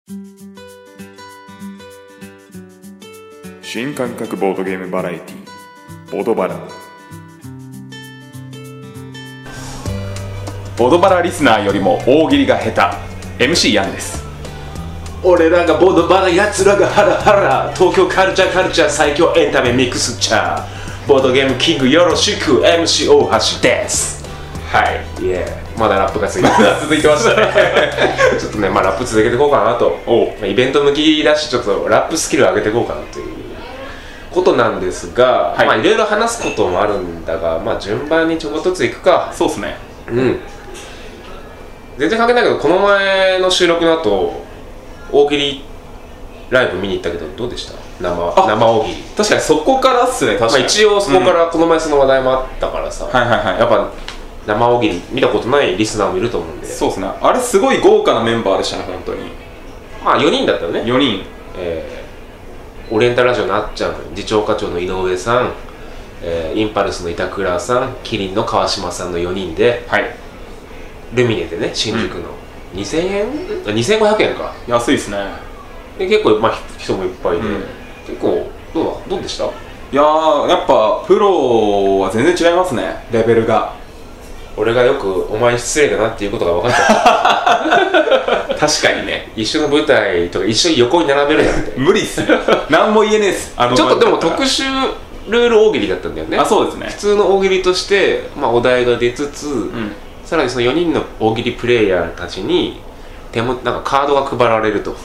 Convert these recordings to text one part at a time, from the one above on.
新感覚ボードゲームバラエティボドバラ。 ボドバラリスナーよりも大喜利が下手 MC ヤンです。 俺らがボードバラ、奴らがハラハラ、東京カルチャー最強エンタメミックスチャー、ボードゲームキングよろしく MC 大橋です。はい、いえ、まだラップが続いてましたねちょっとね、ラップ続けていこうかなと。イベント向きだし、ちょっとラップスキル上げていこうかなということなんですが、いろいろ話すこともあるんだが、順番にちょこっとずついくか。 そうですね。 全然関係ないけど、この前の収録の後大喜利ライブ見に行ったけど、どうでした？生大喜利。 確かにそこからっすね。確かに、 一応そこからこの前その話題もあったからさ、やっぱ生大喜利見たことないリスナーもいると思うんで。 そうですね。あれすごい豪華なメンバーでしたね、本当に。 4人だったよね。 4人。 オリエンタルラジオのあっちゃん、次長課長の井上さん、インパルスの板倉さん、キリンの川島さんの4人で、ルミネでね、新宿の2000円、2500円か。 安いですね。 で結構、人もいっぱいで、結構どうでした？ いやー、やっぱプロは全然違いますね、レベルが。 俺がよくお前に失礼だなっていうことが分かった確かにね、一緒の舞台とか一緒に横に並べるなんて無理っす何も言えねえっす。 ちょっとでも特殊ルール大喜利だったんだよね。 そうですね。 普通の大喜利として、お題が出つつ、さらにその4人の大喜利プレイヤーたちになんかカードが配られると、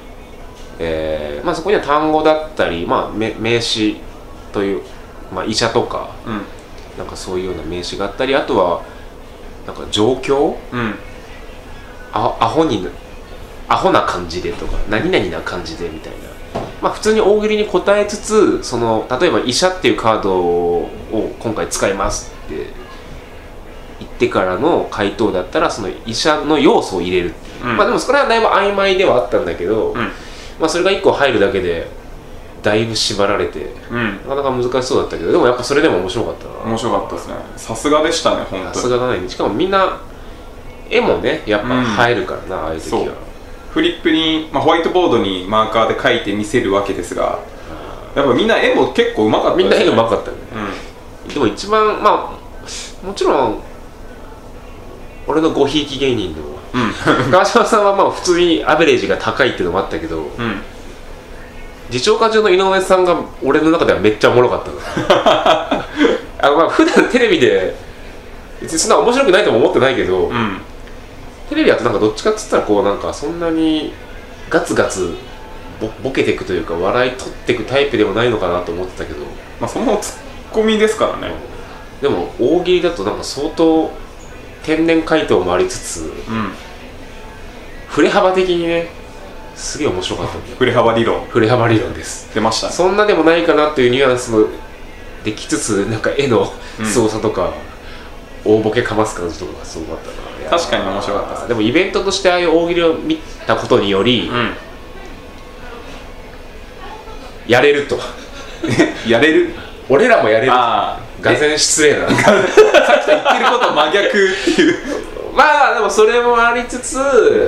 そこには単語だったり、名詞という、医者とか、なんかそういうような名詞があったり、あとはなんか状況、アホな感じでとか、何々な感じでみたいな、普通に大喜利に答えつつ、その例えば医者っていうカードを今回使いますって言ってからの回答だったら、その医者の要素を入れるっていう、でもそれはだいぶ曖昧ではあったんだけど、それが1個入るだけでだいぶ縛られて、なかなか難しそうだったけど、でもやっぱそれでも面白かったな。 面白かったですね。さすがでしたね、本当に。 さすがだね。しかもみんな絵もね、やっぱ映えるからな、ああいう時は。 フリップに、ホワイトボードにマーカーで書いて見せるわけですが、やっぱみんな絵も結構うまかったですね。 みんな絵うまかったよね。でも一番もちろん俺のごひいき芸人の川島さんは普通にアベレージが高いっていうのもあったけど、次長課長の井上さんが俺の中ではめっちゃおもろかったの普段テレビで別にそんな面白くないとも思ってないけど、テレビだとなんかどっちかっつったらこうなんかそんなにガツガツボケていくというか笑い取っていくタイプでもないのかなと思ってたけど、 そのツッコミですからね。 でも大喜利だとなんか相当天然回答もありつつ、振れ幅的にねすげえ面白かったんだよ。 振れ幅理論です。 出ましたね。 そんなでもないかなというニュアンスのできつつ、なんか絵の操作とか、大ボケかます感じとかがすごかったな。 確かに面白かったです。 でもイベントとしてああいう大喜利を見たことにより、やれるとやれる、 俺らもやれる。がぜん失礼なさっきと言ってること真逆っていうでもそれもありつつ、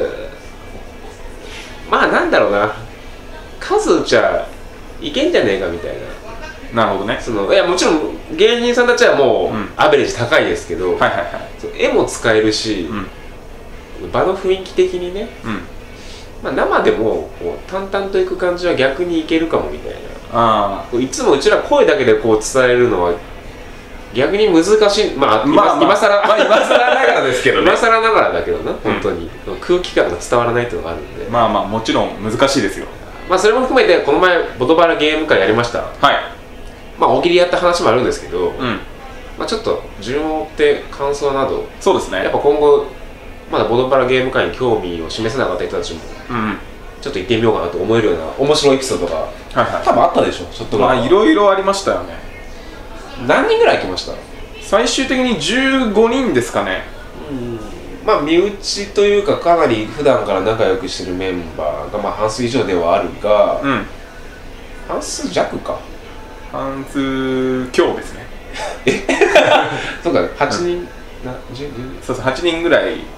なんだろうな、数打ちゃいけんじゃねえかみたいな。 なるほどね。 いやもちろん芸人さんたちはもうアベレージ高いですけど、絵も使えるし、場の雰囲気的にね、生でもこう淡々といく感じは逆にいけるかもみたいな。いつもうちら声だけでこう伝えるのは逆に難しい。今更ながらですけどね。今更ながらだけどな、本当に空気感が伝わらないっていうのがあるんで、 もちろん難しいですよ。 それも含めてこの前ボドバラゲーム会やりました。大喜利やった話もあるんですけど、ちょっと順を追って感想など、 そうですね。 やっぱ今後まだボドバラゲーム会に興味を示せなかった人たちも、ちょっと行ってみようかなと思えるような面白いエピソードが多分あったでしょ。ちょっといろいろありましたよね。 何人ぐらい来ました？ 最終的に15人ですかね。 身内というかかなり普段から仲良くしてるメンバーが半数以上ではあるが、半数弱か。 半数強ですね。 そうか、8人、 そう8人ぐらい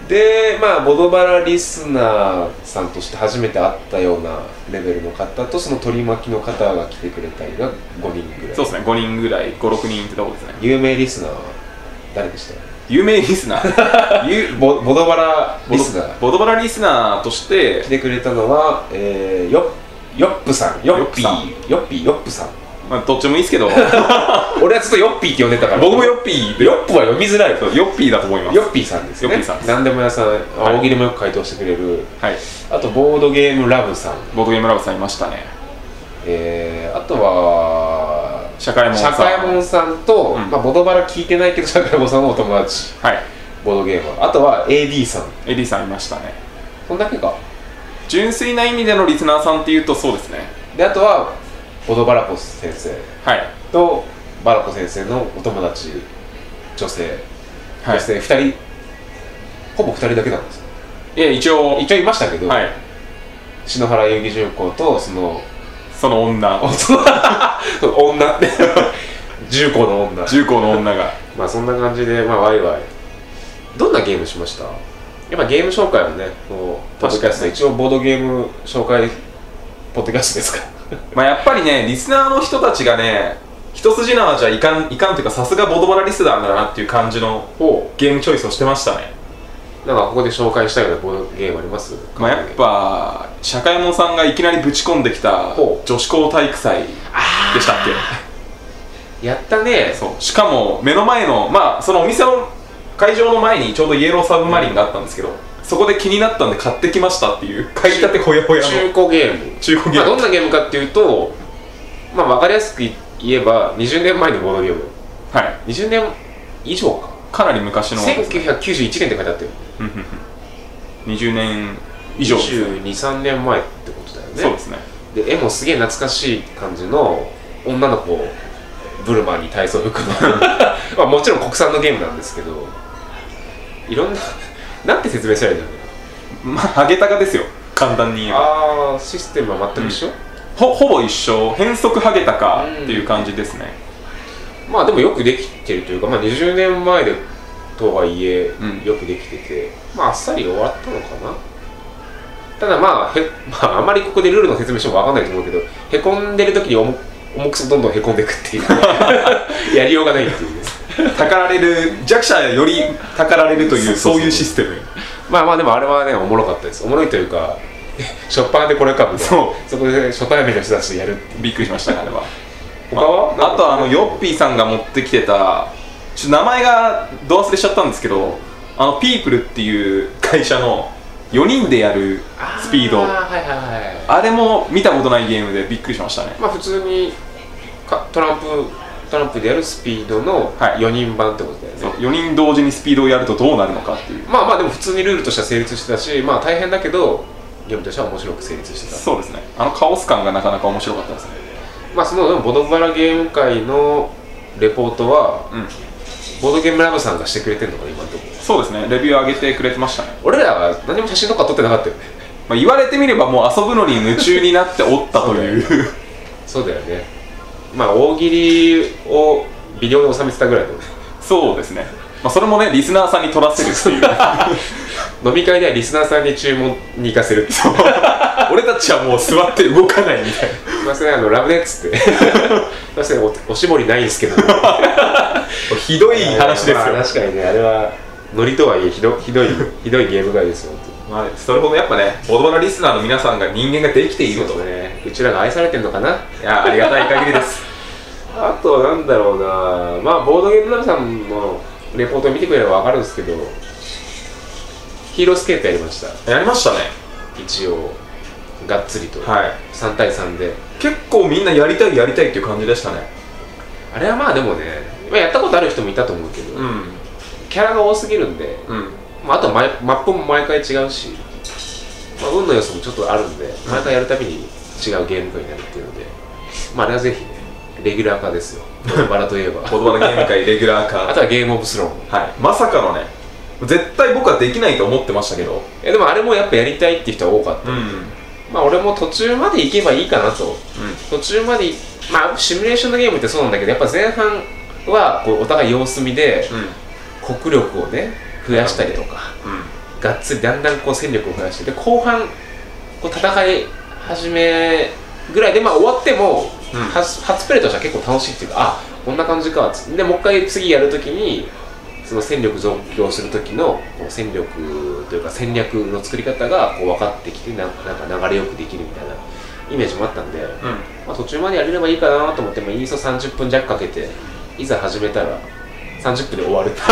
でまあボドバラリスナーさんとして初めて会ったようなレベルの方とその取り巻きの方が来てくれたりが5人ぐらい。 そうですね、5人ぐらい、5、6人ってとこですね。 有名リスナーは誰でした？ 有名リスナーボドバラリスナーボドバラリスナーとして来てくれたのは、ヨップさん、ヨッピーさん。 まあ、どっちもいいですけど俺はずっとヨッピーって呼んでたから僕もヨッピーで、 ヨップは読みづらい。 ヨッピーだと思います。 ヨッピーさんですね。 ヨッピーさんです。 何でも屋さん、大喜利もよく回答してくれる。 はい。 あとボードゲームラブさん、 ボードゲームラブさんいましたね。 あとは社会門さんと、 うんまあ、ボドバラ聞いてないけど社会門さんのお友達、 はい。 ボードゲーム。あとは AD さん。 エディさんいましたね。 そんだけか。 純粋な意味でのリスナーさんっていうとそうですね。 であとはボドバラコス先生はいとバラコ先生のお友達、女性、 はい。 そして2人、ほぼ2人だけなんですよ。 いや、一応一応いましたけど、 はい、 篠原遊戯重工とその女女って重工の女、 重工の女がまあそんな感じで、まあワイワイ。どんなゲームしました？やっぱゲーム紹介もね、こうポッドキャスト、一応ボードゲーム紹介ポッドキャストですかまあやっぱりね、リスナーの人たちがね、一筋縄じゃいかんというか、さすがボドバラリスナーだなっていう感じのゲームチョイスをしてましたね。 なんかここで紹介したいようなボードゲームあります？ まあやっぱ社会門さんがいきなりぶち込んできた女子高体育祭でしたっけ？ やったね。 そう、しかも目の前の、まあそのお店の会場の前にちょうどイエローサブマリンがあったんですけど、そこで気になったんで買ってきましたっていう、買いたてほやほやの中古ゲーム。まあどんなゲームかっていうと、まあ分かりやすく言えば20年前のボードゲーム。 はい。 20年以上か。 かなり昔の、 1991年って書いてあったよ。 20年以上ですね。 22、3年前ってことだよね。 そうですね。 で絵もすげえ懐かしい感じの女の子ブルマーに体操服のまあもちろん国産のゲームなんですけど、いろんななんて説明したらいいんだろう。 まあハゲタカですよ、簡単に言えば。 ああ、システムは全く一緒、 ほぼ一緒、変則ハゲタカっていう感じですね。 まあでもよくできてるというか、まあ20年前でとはいえよくできてて、まああっさり終わったのかな。ただまああんまりここでルールの説明しても分かんないと思うけど、へこんでる時に重くそどんどんへこんでいくっていうやりようがないっていうねたかられる、弱者よりたかられるという、そういうシステム。 まあまあでもあれはね、おもろかったです。おもろいというか初っ端でこれかみたいな、そこで初対面の人たちでやるっていう。 びっくりしましたね、あれは。 他はあとヨッピーさんが持ってきてた、名前がど忘れしちゃったんですけど、ピープルっていう会社の4人でやるスピード、あれも見たことないゲームでびっくりしましたね。 まあ普通にトランプでやるスピードの4人版ってことだよね。 そう、4人同時にスピードをやるとどうなるのかっていう。 まあまあでも普通にルールとしては成立してたし、まあ大変だけどゲームとしては面白く成立してた。 そうですね、カオス感がなかなか面白かったですね。 まあそのボドバラゲーム会のレポートは、ボードゲームラブさんがしてくれてるのかな、今のところ。 そうですね、レビュー上げてくれてましたね。 俺らは何も写真とか撮ってなかったよね。 まあ言われてみればもう遊ぶのに夢中になっておったというそうだよね。まあ大喜利をビデオで収めてたぐらいだよね。 そうですね、まあ、それもね、リスナーさんに撮らせるっていう飲み会ではリスナーさんに注文に行かせるっていう俺たちはもう座って動かないみたいな。 すいません、ラブネッツってすいません、おしぼりないんですけどひどい話ですよ、 まあ、確かにね、あれはノリとはいえひどいゲーム会ですよ。 まあ、それほどやっぱね、ボドバラリスナーの皆さんが人間ができていると。 そうですね、うちらが愛されてるのかな。 いや、ありがたい限りですあとなんだろうな、まあボードゲームラブさんのレポートを見てくれれば分かるんですけど、ヒーロースケートやりました。 やりましたね、 一応がっつりと、 はい、 3対3で結構みんなやりたいっていう感じでしたね。 あれはまあでもね、まあ、やったことある人もいたと思うけど、キャラが多すぎるんで、まあ、あとマップも毎回違うし、まあ、運の要素もちょっとあるんで、毎回やるたびに違うゲーム会になるっていうので、まあ、あれはぜひね、レギュラー化ですよ、ボドバラといえばボドバラゲーム会レギュラー化あとはゲームオブスローン、 はい、まさかのね、絶対僕はできないと思ってましたけど、 でもあれもやっぱやりたいっていう人は多かった、まあ俺も途中まで行けばいいかなと、途中まで、まあシミュレーションのゲームってそうなんだけど、やっぱ前半はこうお互い様子見で、国力をね増やしたりとか、 がっつりだんだんこう戦力を増やして、で後半こう戦い始めぐらいで、まあ終わっても、初プレイとしては結構楽しいっていうか、あ、こんな感じかっつって、でもう一回次やるときにその戦力増強する時のこう戦力というか戦略の作り方がこう分かってきて、なんか流れよくできるみたいなイメージもあったんで、まあ、途中までやれればいいかなと思っても、インスト30分弱かけていざ始めたら30分で終わるって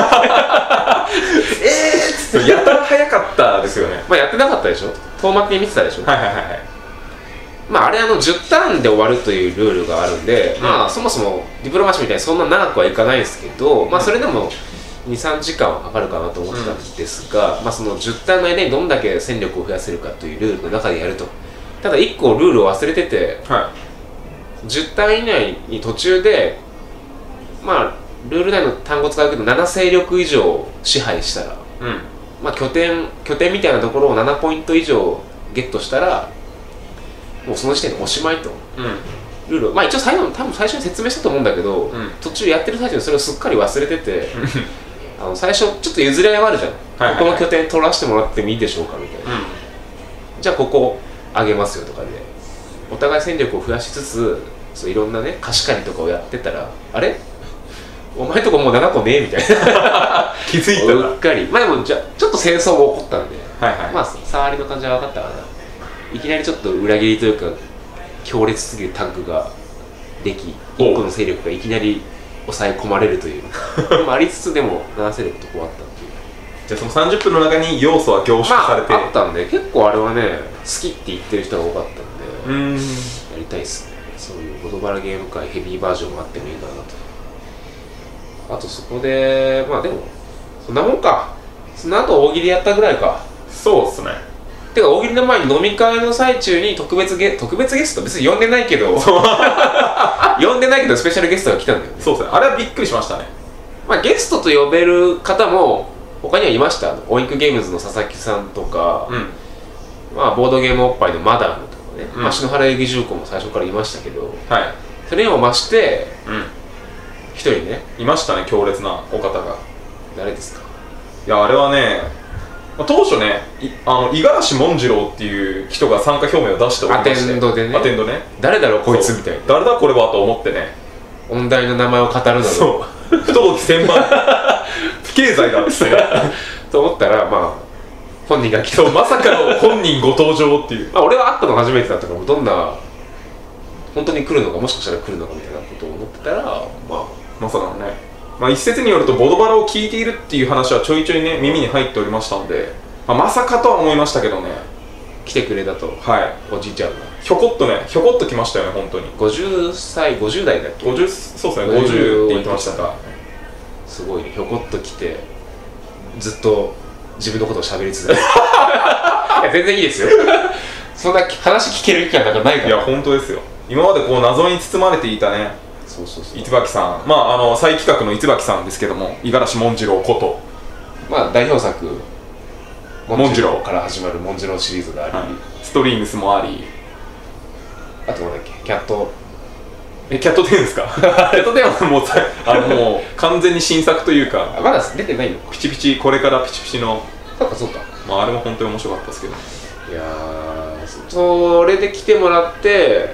やたら早かったですよね。 まあやってなかったでしょ、遠巻きに見てたでしょ。 はいはいはいはい。 まああれ10ターンで終わるというルールがあるんで、まあそもそもディプロマシーみたいにそんな長くはいかないですけど、まあそれでも2、3時間はかかるかなと思ってたんですが、まあその10ターンの間にどんだけ戦力を増やせるかというルールの中でやると。ただ1個ルールを忘れてて、10ターン以内に途中でまあルール内の単語使うけど7勢力以上支配したら、まあ拠点みたいなところを7ポイント以上ゲットしたらもうその時点でおしまいと、ルールをまあ一応多分最初に説明したと思うんだけど、途中やってる最中にそれをすっかり忘れてて最初ちょっと譲り合いがあるじゃん、ここの拠点取らせてもらってもいいでしょうかみたいな、じゃあここあげますよとかでお互い戦力を増やしつつ、そういろんなね貸し借りとかをやってたら、あれお前とこもう7個ねえみたいな気づいたらうっかり、まあでもちょっと戦争も起こったんで、まあ触りの感じは分かったかな。いきなりちょっと裏切りというか強烈すぎるタッグができ、1個の勢力がいきなり抑え込まれるというでもありつつ、でも7勢力とこうあったっていう。 じゃあその30分の中に要素は凝縮されて、 あったんで、結構あれはね好きって言ってる人が多かったんで、やりたいっすね。そういうボドバラゲーム界ヘビーバージョンもあってもいいかなと。あとそこでまあでもそんなもんか。その後大喜利やったぐらいか。 そうっすね。 てか大喜利の前に飲み会の最中に特別ゲスト、別に呼んでないけど呼んでないけどスペシャルゲストが来たんだよね。 そうですね、あれはびっくりしましたね。 まあゲストと呼べる方も他にはいました。オインクゲームズの佐々木さんとか、まあボードゲームおっぱいのマダムとかね、まあ篠原遊戯重工も最初からいましたけど、それにも増して一人ねいましたね、強烈なお方が。 誰ですか？ いや、あれはね、当初ね、五十嵐紋次郎っていう人が参加表明を出しておりまして、 アテンドでね、誰だろうこいつみたいな、 誰だこれはと思ってね、 音大の名前を語るなどそう不登記千万不経済だってと思ったら、まあ本人が来た。 まさかの本人ご登場っていう。 まあ俺は会ったの初めてだったから、どんな本当に来るのか、もしかしたら来るのかみたいなことを思ってたら、 まさかのね、まあ、一説によるとボドバラを聞いているっていう話はちょいちょいね耳に入っておりましたんで、まさかとは思いましたけどね、 来てくれたと。おじいちゃんがひょこっと来ましたよね。本当に 50代だっけ。 そうですね、50って言ってましたか。 すごいね、ひょこっと来てずっと自分のことを喋り続けるいや全然いいですよそんな話聞ける機会なんかないから。 いや本当ですよ。今までこう謎に包まれていたね、市垣さん、再企画の市垣さんですけども、五十嵐紋次郎こと、 まあ代表作紋次郎から始まる紋次郎シリーズがあり、 ストリームスもあり、 あとなんだっけ、キャット 10ですかキャット10はもう完全に新作というか、 まだ出てないの。 ピチピチ、これからピチピチの、 そうか、 あれも本当に面白かったですけど、 いやー、それで来てもらって、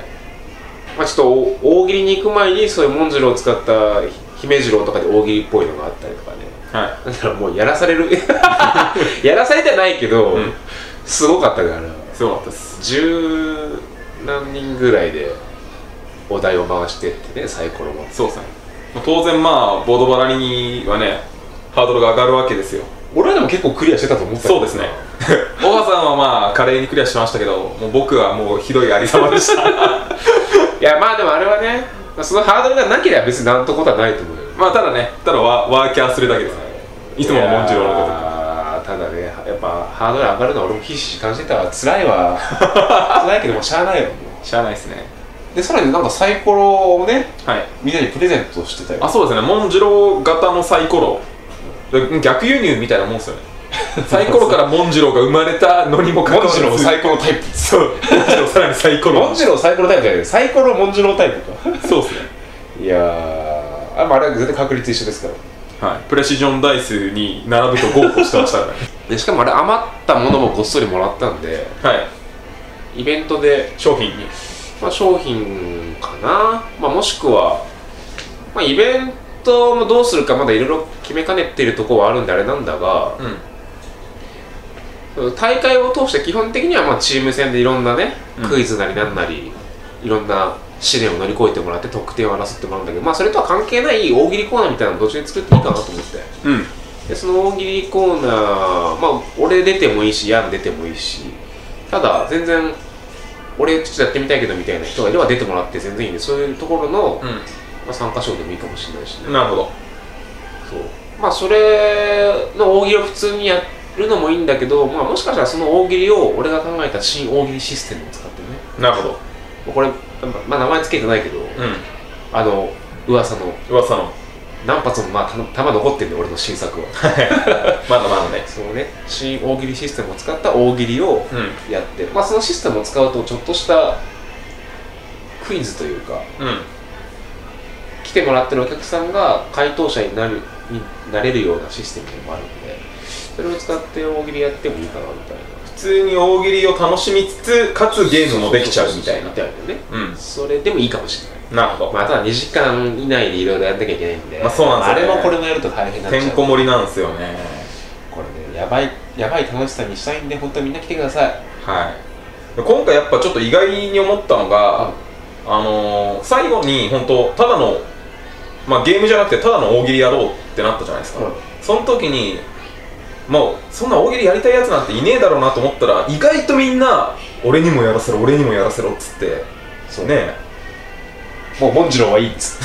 ちょっと大喜利に行く前にそういう紋次郎を使った姫次郎とかで大喜利っぽいのがあったりとかね、だからもうやらされるやらされてないけど、すごかったから。 すごかったです。 10何人ぐらいでお題を回してってね、サイコロも。 そうですね。当然ボードバラにはねハードルが上がるわけですよ。 俺はでも結構クリアしてたと思った。 そうですね大川さんは華麗にクリアしましたけど、もう僕はもうひどいありさまでしたいやでもあれはね、そのハードルがなければ別になんとことはないと思うよ。 ただね、ワーキャーするだけです。いつもの紋次郎のことか。ただね、やっぱハードル上がるのは俺もひしひし感じてたわ。辛いわ辛いけどもしゃあないよ。 しゃあないですね。 でさらになんかサイコロをね、みんなにプレゼントしてたよ。 そうですね、紋次郎型のサイコロ、逆輸入みたいなもんですよねサイコロから紋次郎が生まれたのにもかかわらず、 紋次郎サイコロタイプ。 そう紋次郎さらにサイコロ紋次郎サイコロタイプじゃない、サイコロ紋次郎タイプかそうですね。 いやー、あれは絶対確率一緒ですから。 プレシジョンダイスに並ぶと豪語してましたからねでしかもあれ余ったものもこっそりもらったんで、 はい、 イベントで商品に、 まあ、商品かな、まあ、もしくは、まあ、イベントもどうするかまだいろいろ決めかねているところはあるんであれなんだが、大会を通して基本的にはまあチーム戦でいろんなね、クイズなりなんなりいろんな試練を乗り越えてもらって得点を争ってもらうんだけど、まあ、それとは関係ない大喜利コーナーみたいなのをどっちに作っていいかなと思って、でその大喜利コーナー、まあ俺出てもいいしヤン出てもいいし、ただ全然俺ちょっとやってみたいけどみたいな人がいれば出てもらって全然いいんで、そういうところの、まあ、参加賞でもいいかもしれないしね。 なるほど。 そう、まあそれの大喜利を普通にやるのもいいんだけど、まあ、もしかしたらその大喜利を俺が考えた新大喜利システムを使ってね。 なるほど。 これ、まあ、名前つけてないけど、噂の何発もまあ弾残ってるんで、俺の新作はまだまだね。 そうね、新大喜利システムを使った大喜利をやって、まあ、そのシステムを使うとちょっとしたクイズというか、来てもらってるお客さんが回答者になれるようなシステムでもあるので、それを使って大喜利やってもいいかなみたいな。 普通に大喜利を楽しみつつかつゲームもできちゃうみたいな。 それでもいいかもしれない。 なるほど。 まあ、ただ2時間以内でいろいろやんなきゃいけないんで、 まあそうなんですよね。 あれもこれもやると大変になっちゃう。 てんこ盛りなんですよね。 これね、やばい楽しさにしたいんで、本当にみんな来てください。 はい。今回やっぱちょっと意外に思ったのが、最後に本当ただの、まあ、ゲームじゃなくてただの大喜利やろうってなったじゃないですか。その時にもうそんな大喜利やりたいやつなんていねえだろうなと思ったら、意外とみんな俺にもやらせろ俺にもやらせろっつって、そうね、 もうモンジローはいいっつって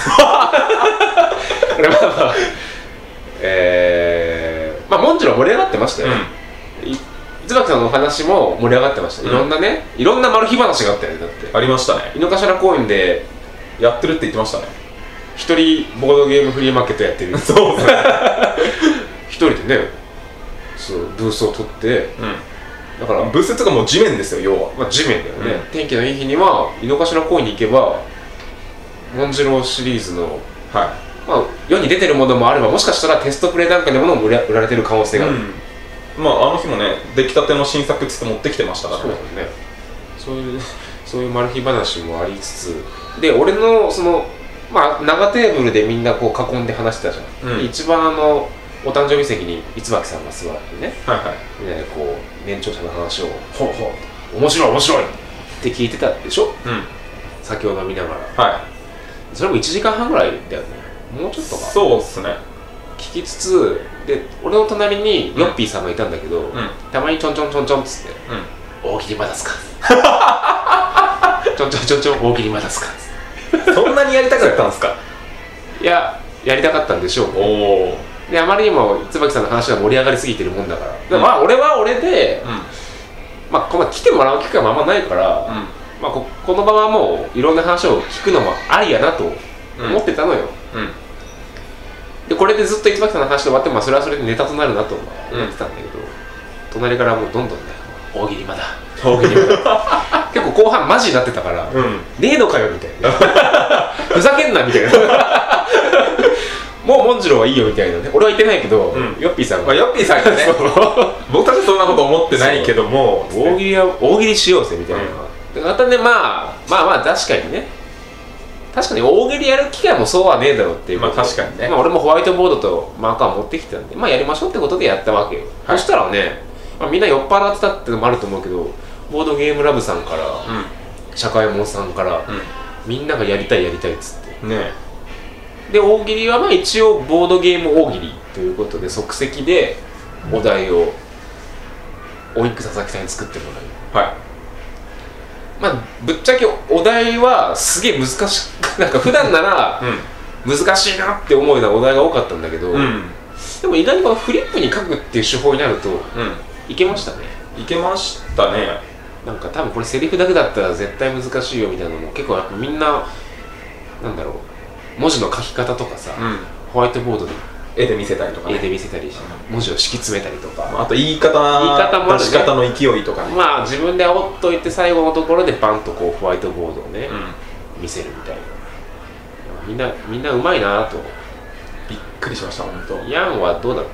まあモンジロー盛り上がってましたよね。椿さんのお話も盛り上がってました。いろんなね、いろんなマル秘話があったよね。だってありましたね。 井の頭公園でやってるって言ってましたね。 一人ボードゲームフリーマーケットやってる。 そうですね。 一人でね、そうブースを取って、だからブースとかもう地面ですよ、要は。 まあ、地面だよね。天気のいい日には井の頭公園に行けばモンジローシリーズの、まあ、世に出てるものもあれば、もしかしたらテストプレイ段階のものも売られてる可能性がある。 まああの日もね、出来たての新作っつって持ってきてましたからね。 そういうマル秘話もありつつで、俺のそのまあ長テーブルでみんなこう囲んで話してたじゃん。一番お誕生日席に椿さんが座ってね、みんなでこう年長者の話を面白いって聞いてたでしょ。酒を飲みながら。それも1時間半ぐらいだよね。もうちょっとか。 そうっすね。 聞きつつで、俺の隣にヨッピーさんがいたんだけど、たまにちょんちょんちょんちょんっつって、大喜利まだすかちょんちょんちょんちょん大喜利まだすかそんなにやりたかったんですか。 いや、やりたかったんでしょうね。で、あまりにも椿さんの話が盛り上がりすぎてるもんだから、まあ俺は俺で、まあこんな来てもらう機会もあんまないから、まあこの場はもういろんな話を聞くのもありやなと思ってたのよ。で、これでずっと椿さんの話で終わっても、それはそれでネタとなるなと思ってたんだけど、隣からもうどんどんね、大喜利まだ結構後半マジになってたから、ねえのかよみたいなふざけんなみたいなもうモンジローはいいよみたいなね。俺は言ってないけど、ヨッピーさんがね、僕たちそんなこと思ってないけども、 大喜利しようぜみたいな。またね、まあ確かにね、確かに大喜利やる機会もそうはねえだろうっていう。 まあ確かにね。 俺もホワイトボードとマーカー持ってきてたんで、まあやりましょうってことでやったわけよ。そしたらね、みんな酔っ払ってたってのもあると思うけど、ボードゲームラブさんから、社会門さんから、みんながやりたいっつってね。で、大喜利はまあ一応ボードゲーム大喜利ということで、即席でお題をおいく佐々木さんに作ってもらう。まあぶっちゃけお題はすげえ難しく、なんか普段なら難しいなって思うようなお題が多かったんだけど、でも意外にこのフリップに書くっていう手法になると、いけましたね。 いけましたね。 なんか多分これセリフだけだったら絶対難しいよみたいなのも結構やっぱみんな、なんだろう、文字の書き方とかさ、ホワイトボードで絵で見せたりとか、 絵で見せたりして文字を敷き詰めたりとか、 あと言い方も出し方の勢いとかね。 まあ自分で煽っといて最後のところでバンとこうホワイトボードをね、見せるみたいな。みんなうまいなと。 びっくりしました本当。 ヤンはどうだった？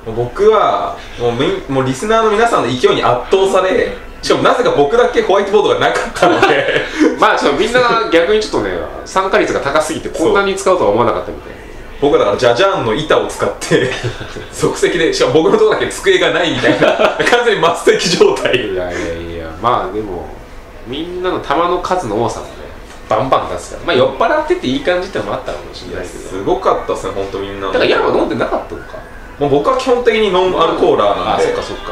僕はもうリスナーの皆さんの勢いに圧倒され、しかもなぜか僕だけホワイトボードがなかったのでまあみんな逆にちょっとね参加率が高すぎてこんなに使うとは思わなかったみたいな。 僕はだからジャジャーンの板を使って即席で、しかも僕のところだけ机がないみたいな完全に末席状態。 いやまあでもみんなの玉の数の多さもねバンバン出すから、まあ酔っ払ってていい感じってのもあったかもしれないけど、 すごかったですね本当みんな。 だからヤマ飲んでなかったのか。 もう僕は基本的にノンアルコーラーなんで。 そっかそっか。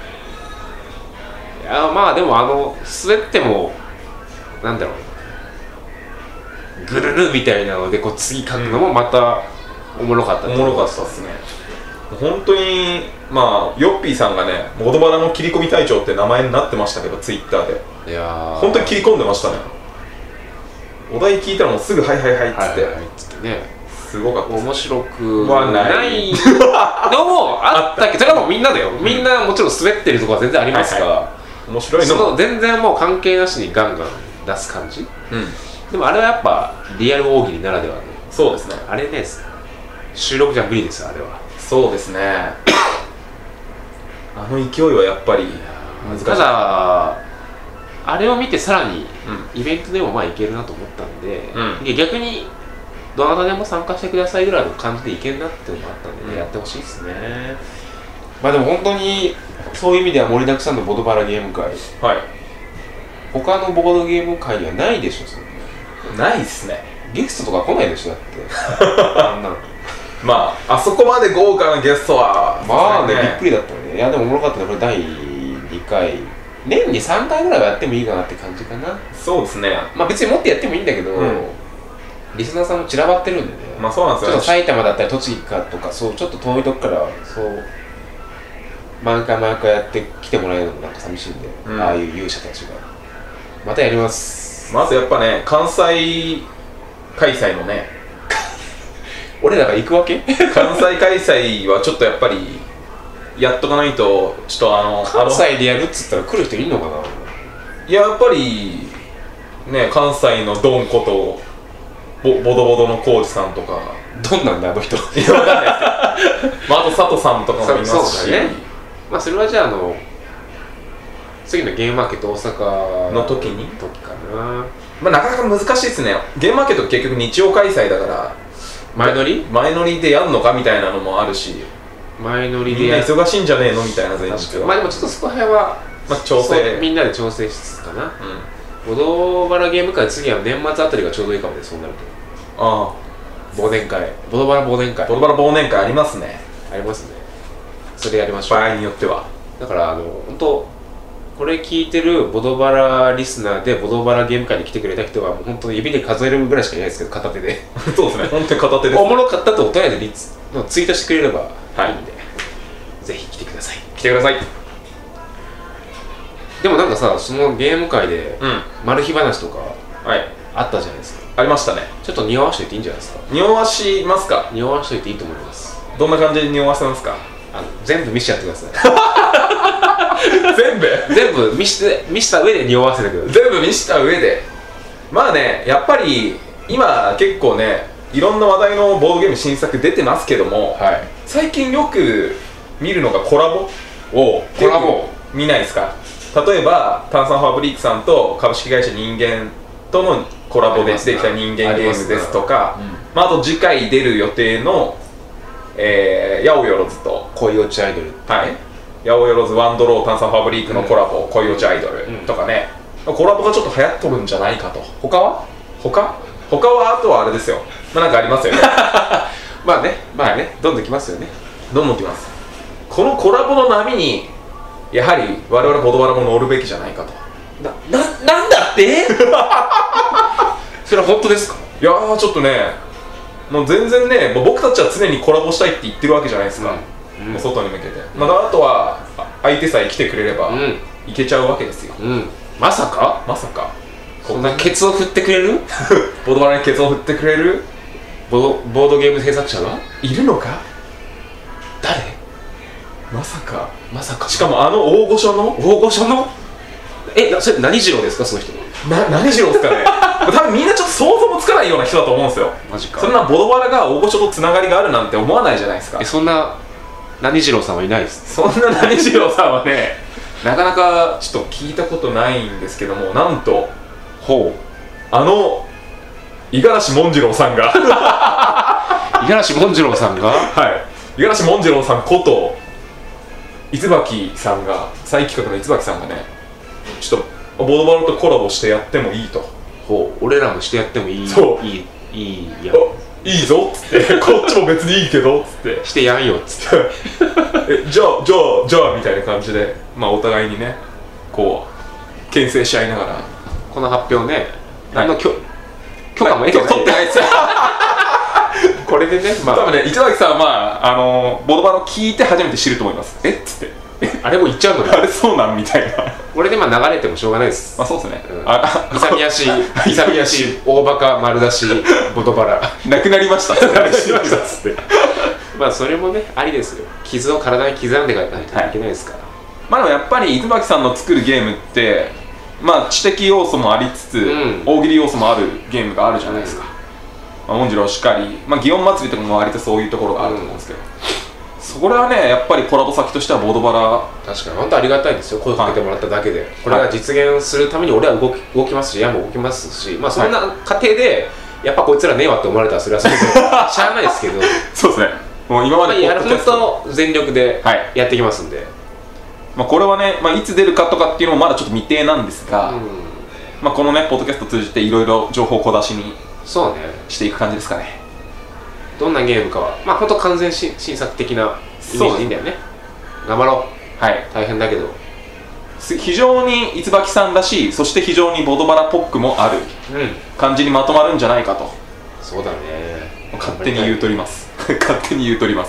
いやまあでも滑ってもなんだろう、ぐるるみたいなのでこう次書くのもまたおもろかった。 おもろかったですね。本当にまあヨッピーさんがねボドバラの切り込み隊長って名前になってましたけどツイッターで。 いや本当に切り込んでましたね。お題聞いたらもうすぐはいはいはいっつって、 ね、 すごかったです。 面白くはないのもあったけどそれはもうみんなだよ、みんなもちろん滑ってるとこは全然ありますが、 面白いのも全然もう関係なしにガンガン出す感じ、でもあれはやっぱリアル大喜利ならではの。 そうですね、 あれね収録じゃ無理ですよあれは。 そうですねあの勢いはやっぱり難しい。 ただあれを見てさらにイベントでもまあいけるなと思ったんで、逆にどなたでも参加してくださいぐらいの感じでいけるなっていうのもあったんで、やってほしいですね。まあでも本当にそういう意味では盛りだくさんのボドバラゲーム会、他のボードゲーム会にはないでしょ。そんなないっすね。 ゲストとか来ないでしょだってあんなのまああそこまで豪華なゲストはまあねびっくりだったね。いやでもおもろかったねこれ第2回。年に3回ぐらいはやってもいいかなって感じかな。 そうですね。 まあ別にもっとやってもいいんだけど、リスナーさんも散らばってるんでね。 まあそうなんですよ。 ちょっと埼玉だったり栃木かとかそうちょっと遠いとこからそう毎回やって来てもらえるのもなんか寂しいんで、ああいう勇者たちがまたやります。 まずやっぱね関西開催のね俺らが行くわけ関西開催はちょっとやっぱりやっとかないとちょっと関西でやるっつったら来る人いるのかな。 いややっぱりね関西のドンことボドボドのコウジさんとか。 どんなんだあの人。いやわかんないですけどまあ、あと佐藤さんとかもいますし、 ね、まあそれはじゃあ次のゲームマーケット大阪の時かな。 まあなかなか難しいですね。ゲームマーケット結局日曜開催だから前乗りでやんのかみたいなのもあるし、 前乗りでみんな忙しいんじゃねえのみたいな前日は。 まあでもちょっとそこら辺は、 まあ、調整みんなで調整しつつかな。ボドバラゲーム会次は年末あたりがちょうどいいかもね。そうなるとああ忘年会ボドバラ忘年会ありますね。 ありますね。それやりましょう。 場合によっては。 だから本当これ聞いてるボドバラリスナーでボドバラゲーム会に来てくれた人はもう本当に指で数えるぐらいしかいないですけど片手でそうですね本当に片手です、ね、 おもろかったととりあえずツイートしてくれればいいんで、ぜひ来てください。でもなんかさそのゲーム会でマル秘話とかあったじゃないですか。 ありましたね。 ちょっと匂わしといていいんじゃないですか。 匂わしますか。 匂わしといていいと思います。 どんな感じで匂わせますか。 全部見せちゃってください全部見した上で匂わせてください。 全部見した上で。まあねやっぱり今結構ねいろんな話題のボードゲーム新作出てますけども、最近よく見るのがコラボ見ないですか。例えば炭酸ファブリックさんと株式会社人間とのコラボでできた人間ゲームですとか、あと次回出る予定の八百万と恋落ちアイドル、 八百万ワンドロー炭酸ファブリックのコラボ、恋落ちアイドルとかね、コラボがちょっと流行っとるんじゃないかと。他はあとはあれですよ、なんかありますよねまあねどんどん来ますよね。 どんどん来ます。このコラボの波にやはり我々ボドバラも乗るべきじゃないかと。 なんだってそれは本当ですか。 いやーちょっとねもう全然ね僕たちは常にコラボしたいって言ってるわけじゃないですか、もう外に向けて、あとは相手さえ来てくれればいけちゃうわけですよ、 まさかそんなケツを振ってくれるボドバラにケツを振ってくれるボードゲーム制作者がいるのか。 誰。 まさかしかも大御所のそれ何次郎ですかその人。 何次郎ですかね多分みんなちょっと想像もつかないような人だと思うんですよ。 マジか。 そんなボドバラが大御所とつながりがあるなんて思わないじゃないですか。 そんな何次郎さんはいないです。 そんな何次郎さんはねなかなかちょっと聞いたことないんですけども、なんと五十嵐紋次郎さんが五十嵐紋次郎さんが五十嵐紋次郎さんこと椿さんが、再企画の椿さんがね、ちょっとボードバロとコラボしてやってもいいと。 俺らもしてやってもいい。 そう、 いいやいいぞっつってこっちも別にいいけどっつってしてやんよっつってじゃあみたいな感じで、まあお互いにねこう牽制し合いながら、 この発表ね、何の許可も得てない、 取ってないですよこれでね、 多分ね、市脇さんはボードバロ聞いて初めて知ると思います。っつってあれも言っちゃうのね、 あれそうなんみたいな。 これで流れてもしょうがないです。 そうですね、 勇み足大バカ丸出しボトバラなくなりましたなくなりましたっつってまあそれもねありですよ。傷を体に刻んでいかないといけないですから、 まあでもやっぱり椿さんの作るゲームってまあ知的要素もありつつ、大喜利要素もあるゲームがあるじゃないですか。紋次郎しかり、祇園祭りとかも割とそういうところがあると思うんですけど、そこはねやっぱりコラボ先としてはボードバラ、 確かに本当ありがたいですよ。声かけてもらっただけで、これが実現するために俺は動きますし、矢も動きますし、まあそんな過程でやっぱこいつらねえわって思われたらそれはそれでしゃあないですけどそうですね、もう今までやる本当全力でやっていきますんで、 これはね、いつ出るかとかっていうのもまだちょっと未定なんですが、このねポッドキャストを通じていろいろ情報を小出しにしていく感じですかね。 どんなゲームかは本当完全新作的なイメージでいいんだよね。頑張ろう。大変だけど非常に椿さんらしい、そして非常にボードバラポックもある感じにまとまるんじゃないかと。 そうだね、 勝手に言うとります勝手に言うとります。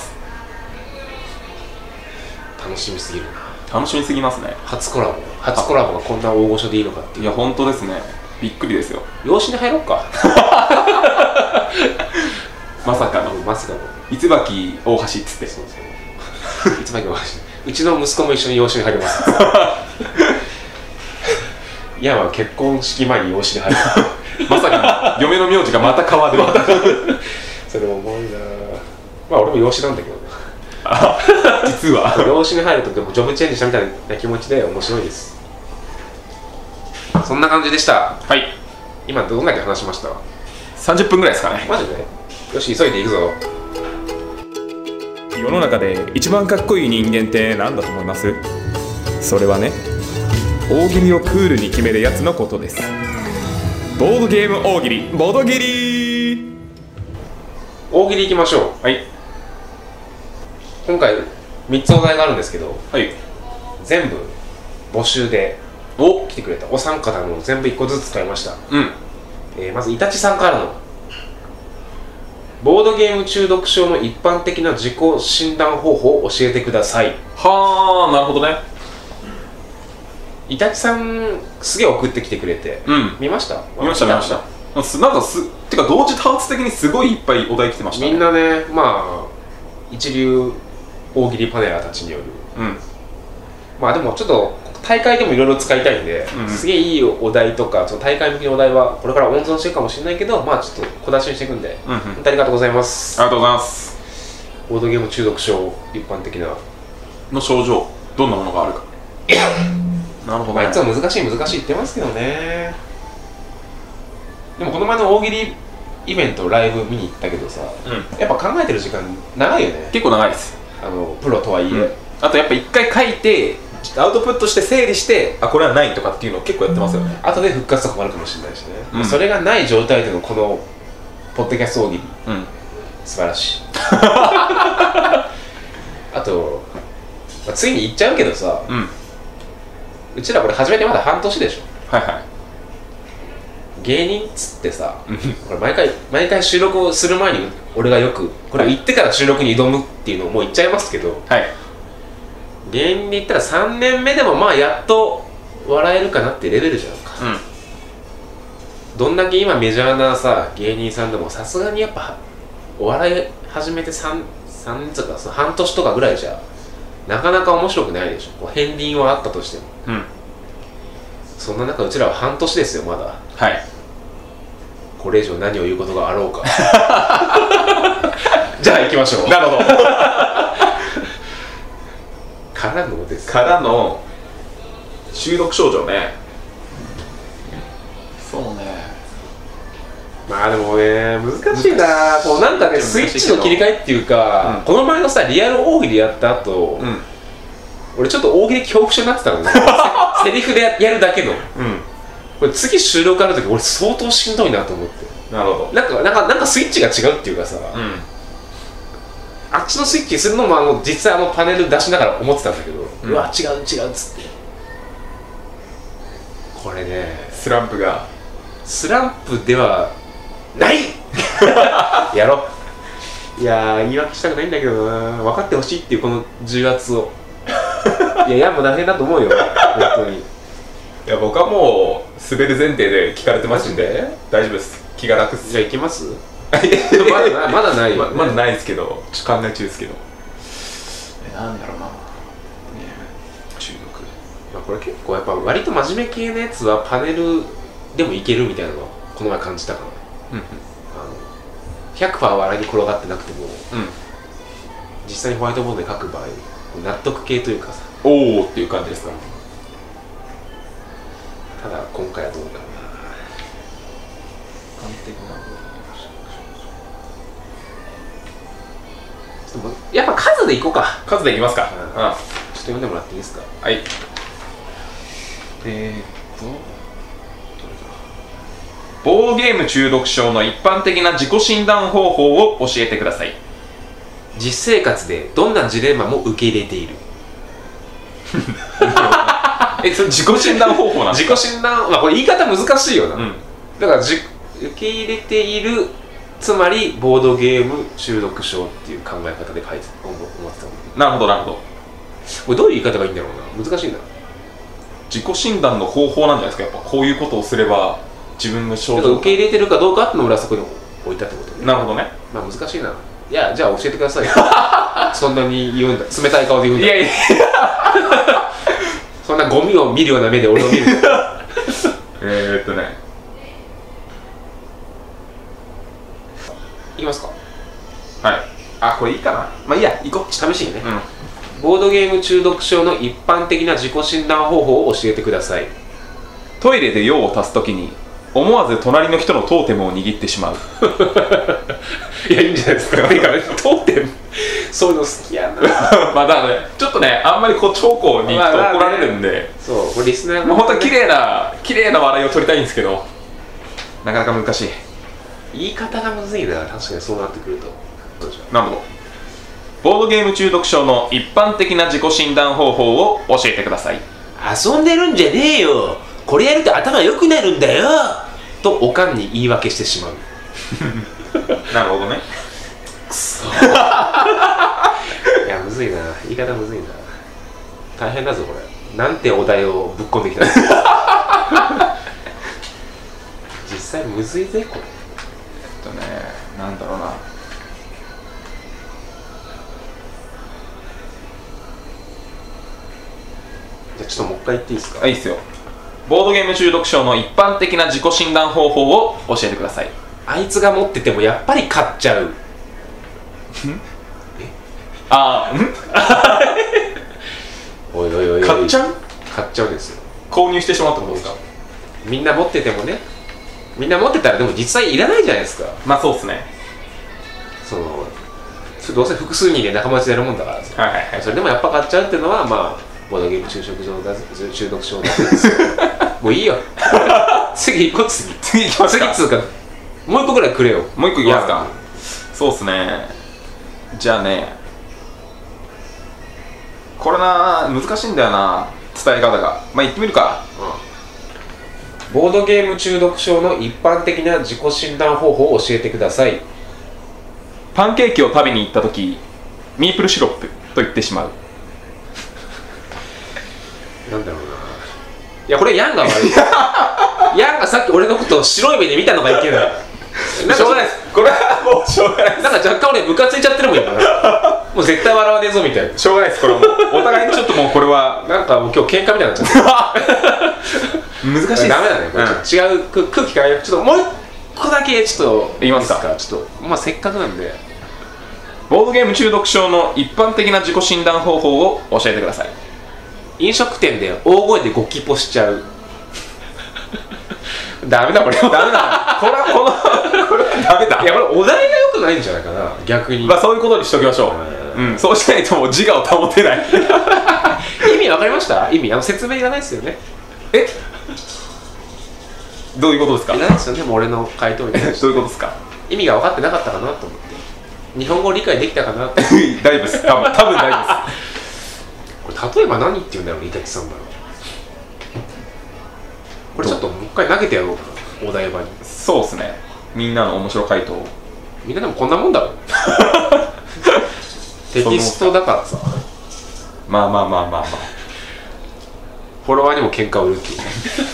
楽しみすぎるな。 楽しみすぎますね。 初コラボがこんな大御所でいいのかっていう。 いや本当ですね、びっくりですよ。 養子に入ろうかまさかの椿大橋っつって。 椿大橋、うちの息子も一緒に養子に入りますいや結婚式前に養子に入るまさかの嫁の名字がまた変わるそれ重いな。俺も養子なんだけどね実は養子に入るとでもジョブチェンジしたみたいな気持ちで面白いです。そんな感じでした。今どんだけ話しました？ 30分ぐらいですかね。 マジで？よし急いでいくぞ。 世の中で一番かっこいい人間って何だと思います？それはね、大喜利をクールに決めるやつのことです。ボードゲーム大喜利、ボードギリ。 大喜利いきましょう。今回3つお題があるんですけど、全部募集で来てくれたお三方の全部1個ずつ使いました。まずイタチさんからのボードゲーム中毒症の一般的な自己診断方法を教えてください。 はあ、なるほどね。 イタチさんすげえ送ってきてくれて、見ました？ 見ましたなんかてか同時多発的にすごいいっぱいお題来てましたね。 みんなね、一流大喜利パネラーたちによる、でもちょっと大会でもいろいろ使いたいんで、すげえいいお題とかその大会向きのお題はこれから温存していくかもしれないけど、ちょっと小出しにしていくんで、本当ありがとうございます。 ありがとうございます。 ボードゲーム中毒症一般的なの症状、どんなものがあるかなるほどね。 いつも難しいって言ってますけどね。でもこの前の大喜利イベントライブ見に行ったけどさ、やっぱ考えてる時間長いよね。 結構長いです。 プロとはいえ、 あとやっぱ一回書いてアウトプットして整理して、これはないとかっていうのを結構やってますよね。 後で復活とかもあるかもしれないしね、それがない状態でのこのポッドキャスト大喜利、素晴らしいあと、ついに言っちゃうけどさ、うちらこれ始めてまだ半年でしょ。芸人っつってさ、これ毎回収録をする前に俺がよくこれ言ってから収録に挑むっていうのをもう言っちゃいますけど、芸人で言ったら3年目でもやっと笑えるかなってレベルじゃんか、どんだけ今メジャーなさ芸人さんでもさすがにやっぱお笑い始めて3年とか半年とかぐらいじゃなかなか面白くないでしょ。片鱗はあったとしても、そんな中うちらは半年ですよまだ。これ以上何を言うことがあろうかじゃあ行きましょう。 なるほどからのですからの中毒症状ね。そうね。 まあでもね、難しいな。こうなんかね、スイッチの切り替えっていうか、この前のさ、リアル大喜利やった後、俺ちょっと大喜利恐怖症になってたのね。セリフでやるだけの。これ次収録ある時俺相当しんどいなと思って。 なるほど。 なんかスイッチが違うっていうかさ、あっちのスイッチにするのも実際パネル出しながら思ってたんだけど、うわ違うっつって。これね、 スランプではないやろ。いやー、言い訳したくないんだけどな。分かってほしいっていうこの重圧を。いやもう大変だと思うよ、本当に。 いや、僕はもう滑る前提で聞かれてますんで大丈夫です。気が楽っす。 じゃあ行きます？まだないよ、ね、 まだないですけど、ちょっと考え中ですけど。なんだろうな、中毒。 まあこれ結構やっぱ割と真面目系のやつはパネルでもいけるみたいなのはこの前感じたから、100% 笑いに転がってなくても、実際にホワイトボードで書く場合納得系というかさ、 おおっていう感じですか。 ただ今回はどうだろうな。 完璧な。 やっぱ数でいこうか。 数でいきますか。 ちょっと読んでもらっていいですか。 はい。ボードゲーム中毒症の一般的な自己診断方法を教えてください。 実生活でどんなジレンマも受け入れている。 それ自己診断方法なんですか？ 自己診断、これ言い方難しいよな。だから受け入れている、つまりボードゲーム中毒症っていう考え方で書いて思ってたもん。 なるほどなるほど。 これどういう言い方がいいんだろうな。難しいな。 自己診断の方法なんじゃないですか。やっぱこういうことをすれば自分の症状受け入れてるかどうかってのを俺はそこに置いたってことね。 なるほどね。 まあ難しいな。いや、じゃあ教えてくださいよ。そんなに言うんだ、冷たい顔で言うんだ。 いやそんなゴミを見るような目で俺を見る。いきますか。 はい。あ、これいいかな。まあいいや、行こう。 試しにね。ボードゲーム中毒症の一般的な自己診断方法を教えてください。 トイレで用を足すときに思わず隣の人のトーテムを握ってしまう。 いや、いいんじゃないですか。トーテムそういうの好きやな。 まあだからね、ちょっとね、あんまりこう長考に行くと怒られるんで、 そう、これリスナーがもう本当は綺麗な笑いを取りたいんですけど、なかなか難しい。 言い方がむずいな。確かにそうなってくると。 なるほど。ボードゲーム中毒症の一般的な自己診断方法を教えてください。 遊んでるんじゃねえよ、これやると頭良くなるんだよとおかんに言い訳してしまう。 なるほどね。 くそ。いや、むずいな。言い方むずいな。大変だぞこれ。なんてお題をぶっ込んできたんですか。実際むずいぜこれ。 なんだろうな。 じゃあちょっともう一回言っていいですか。 いいっすよ。ボードゲーム中毒症の一般的な自己診断方法を教えてください。 あいつが持っててもやっぱり買っちゃう。おいおいおいおい、 買っちゃうですよ。 購入してしまうってことですか。 みんな持っててもね、みんな持ってたらでも実際いらないじゃないですか。 まあそうっすね。 どうせ複数人で仲間内でやるもんだからさ、それでもやっぱ買っちゃうっていうのは、まあボードゲーム中毒症だですよ。もういいよ。次行こう。次行きますか。次つうかもう一個ぐらいくれよ。 もう一個いきますか。そうっすね。じゃあね、これな、難しいんだよな、伝え方が。まあ言ってみるか。 ボードゲーム中毒症の一般的な自己診断方法を教えてください。 パンケーキを食べに行ったとき、ミープルシロップと言ってしまう。 なんだろうな。いや、これヤンが悪い。ヤンがさっき俺のことを白い目で見たのがいけない。 しょうがないです。これはもうしょうがないです。 なんか若干俺ムカついちゃってるもん今。もう絶対笑わねえぞみたいな。 しょうがないです。これはもうお互いにちょっともうこれはなんかもう今日喧嘩みたいになっちゃってる。難しいです。ダメだね。違う空気からちょっともう一個だけちょっと言いますか。 ちょっとまあせっかくなんで。 ボードゲーム中毒症の一般的な自己診断方法を教えてください。 飲食店で大声でゴキポしちゃう。ダメだこれ。 ダメだ。これはダメだ。 いやこれお題が良くないんじゃないかな、逆に。 まあそういうことにしときましょう。うん、そうしないともう自我を保てない。 意味わかりました？意味説明いらないですよね。 どういうことですか？ いらないですよね、もう俺の回答に対して。 どういうことですか？ 意味が分かってなかったかなと思って、日本語理解できたかなって。 大丈夫です。多分大丈夫です。 これ例えば何って言うんだろうね、イタチさんだろう。これちょっともう一回投げてやろうかな、お台場に。 そうですね、みんなの面白回答。 みんなでもこんなもんだろ。テキストだからさ。 まあフォロワーにも喧嘩を売るっていうね。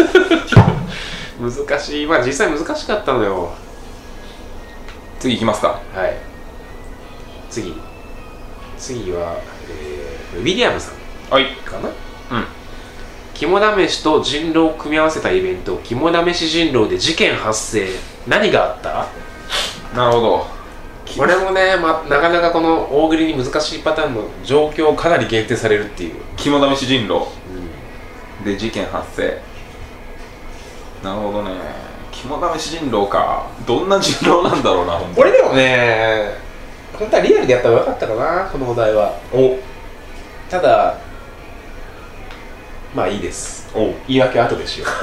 難しい。まあ実際難しかったのよ。 次行きますか。 はい。次は、ウィリアムさんかな。 うん。 肝試しと人狼を組み合わせたイベント、肝試し人狼で事件発生、何があった？ なるほど。 これもね、なかなかこの大喜利に難しいパターンの状況をかなり限定されるっていう。 肝試し人狼、で事件発生。なるほどね。肝試し人狼か。どんな人狼なんだろうな。 これでもね、本当はリアルでやった方がよかったかな、このお題は。ただまあいいです。言い訳は後でしよう。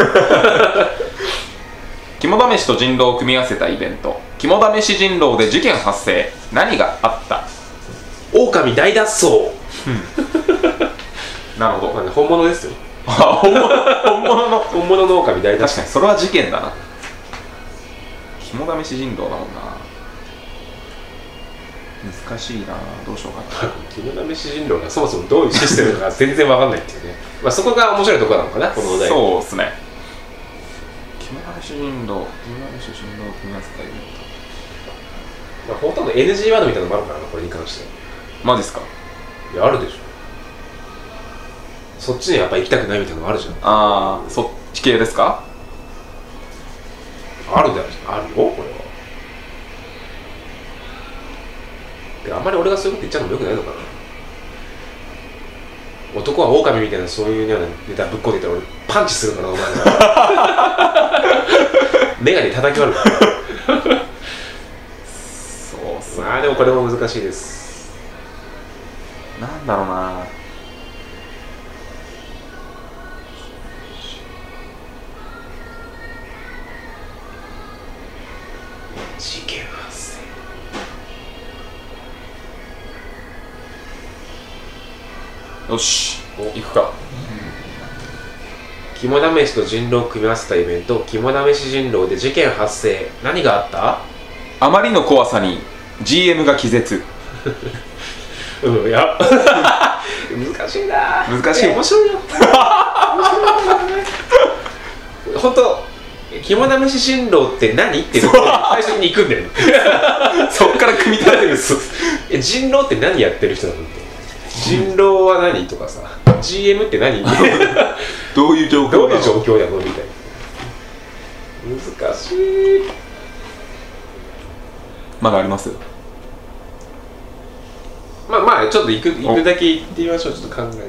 肝試しと人狼を組み合わせたイベント、肝試し人狼で事件発生、何があった？ 狼大脱走。 なるほど、 まあね、本物ですよ。 本物の狼大脱走。 確かにそれは事件だな。肝試し人狼だもんな。難しいな、どうしようかな。 肝試し人狼がそもそもどういうシステムか全然わかんないっていうね。まあそこが面白いところなのかな、このお題。 そうですね。肝試し人狼を組み合わせたイベント。 まあほとんど NG ワードみたいなのもあるからな、これに関しては。 マジっすか？ いや、あるでしょ。そっちにやっぱ行きたくないみたいなのもあるじゃん。 ああ、そっち系ですか？ あるよ、これは。あんまり俺がそういうこと言っちゃうのもよくないのかな。男は狼みたいなそういうようなネタぶっこんでたら俺パンチするからお前ら。メガネ叩き割るから。 そうっすね。 まあでもこれも難しいです。 なんだろうな。 事件発生。 よし、行くか。 肝試しと人狼を組み合わせたイベント、肝試し人狼で事件発生、何があった？ あまりの怖さに GM が気絶。 いや難しいな。 難しい。 面白いよ。本当、肝試し人狼って何っていうところに最初に行くんだよね。 そっから組み立てるんです。 人狼って何やってる人なのって。人狼は何とかさ、GM って何？ どういう状況どういう状況やのみたいな。難しい。 まだあります？ まあちょっと行くだけ行ってみましょう。ちょっと考えて。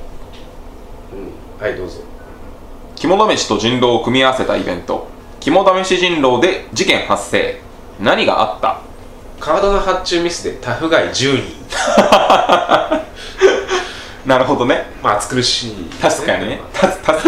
はい、どうぞ。 肝試しと人狼を組み合わせたイベント、肝試し人狼で事件発生、何があった？ カードの発注ミスでタフガイ10人。 なるほどね。 まあ暑苦しい、ね、 確かにね。確かに。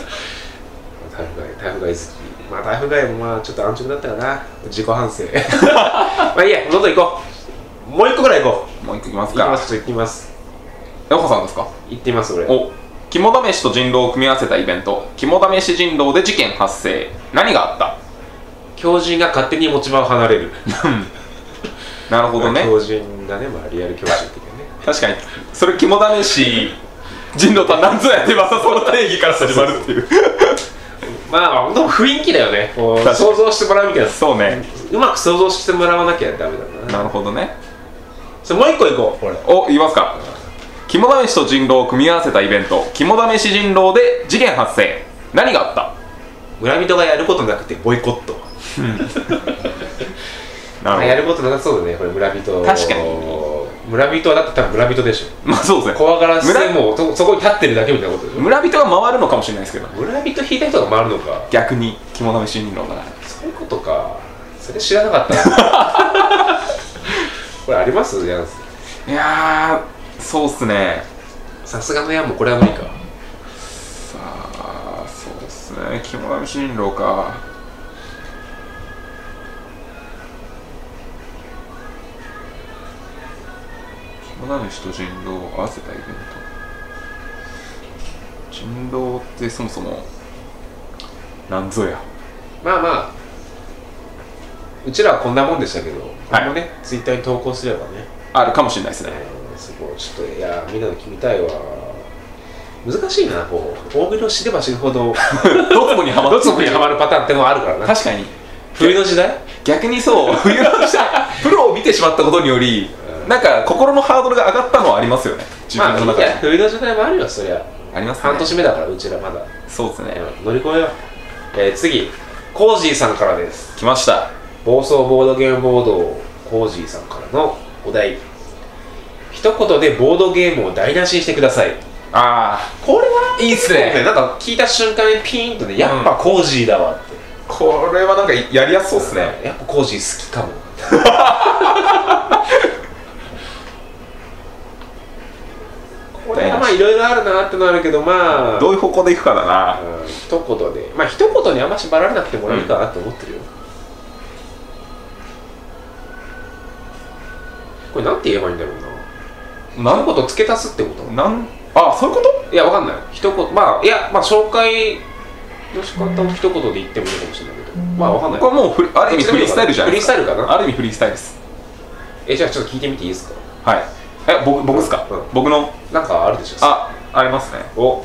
タフガイ好き。まあタフガイもまあちょっと安直だったかな。自己反省。まあいいや、どんどん行こう。もう一個ぐらい行こう。 もう一個行きますか。 行きます。 ヨコさんですか？ 行ってみます俺。 お、肝試しと人狼を組み合わせたイベント、肝試し人狼で事件発生、何があった？ 狂人が勝手に持ち場を離れる。 なるほどね。 狂人がね、まあリアル狂人的なね。 確かにそれ肝試し人狼とは何ぞやってまたその定義から始まるっていう。 まあ本当雰囲気だよね。想像してもらうみたいな。 そうね。 うまく想像してもらわなきゃダメだな。 なるほどね。 それもう一個行こう。これ。 お、言いますか。肝試しと人狼を組み合わせたイベント、肝試し人狼で事件発生、何があった？ 村人がやることなくてボイコット。 なるほど。 やることなさそうだねこれ村人。 確かに村人はだって多分村人でしょ。 まあそうですね。 怖がらせてもそこに立ってるだけみたいなことでしょ。 村人が回るのかもしれないですけど、 村人引いた人が回るのか。 逆に肝試し人狼が。 そういうことか。それ知らなかったこれありますヤンス。 いやー、そうっすね。 さすがのヤンもこれは無理か。 さあ、そうっすね。肝試し人狼か。肝試しと人狼を合わせたイベント。人狼ってそもそもなんぞや。 まあまあうちらはこんなもんでしたけど、 はい、 これもねツイッターに投稿すればねあるかもしれないですね。 そこちょっといやみんなの聞きたいわ。難しいな、こう大喜利を知れば知るほどどつぼにはまどつぼにはまるパターンってのはあるからな。 確かに冬の時代逆にそう冬の時代プロを見てしまったことにより、なんか心のハードルが上がったのはありますよね、自分の中で。 まあ、いや冬の時代もあるよ、そりゃありますね。 半年目だからうちらまだ。 そうですね、 乗り越えよう。次コージーさんからです。 来ました。 暴走ボードゲームボードコージーさんからのお題。一言でボードゲームを台無しにしてください。 ああ、 これはいいっすね。 なんか聞いた瞬間にピーンとね、やっぱコージーだわって、 これはなんかやりやすそうっすね。 やっぱコージー好きかもこれはまあいろいろあるなってのあるけど、まあどういう方向でいくかだな。 一言で、まあ一言にあんま縛られなくてもいいかなって思ってるよ、これなんて言えばいいんだろうな。一言付け足すってこと？ あ、そういうこと？ いや、わかんない。一言、まあ、いや、まあ、紹介の仕方を一言で言ってもいいかもしれないけど、まあ、わかんない。 これもうある意味フリースタイルじゃないですか。 フリースタイルかな。 ある意味フリースタイルです。 じゃあちょっと聞いてみていいですか？ はい。僕ですか？僕のなんかあるでしょ。 ありますね。